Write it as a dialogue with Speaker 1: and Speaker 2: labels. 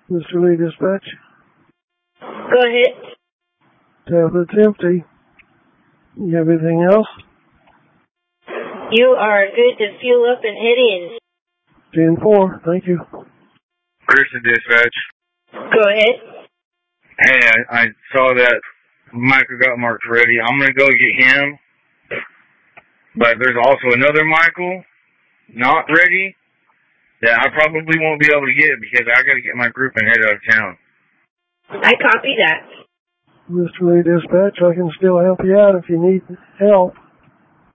Speaker 1: Mr. Lee Dispatch.
Speaker 2: Go ahead.
Speaker 1: Tablet's empty. You have anything else?
Speaker 2: You are good to fuel up and head in.
Speaker 1: 10-4, thank you.
Speaker 3: Christian Dispatch.
Speaker 2: Go ahead.
Speaker 3: Hey, I saw that Michael got marked ready. I'm going to go get him. But there's also another Michael not ready that I probably won't be able to get because I got to get my group and head out of town.
Speaker 2: I copy that.
Speaker 1: Mr. Lee Dispatch, I can still help you out if you need help.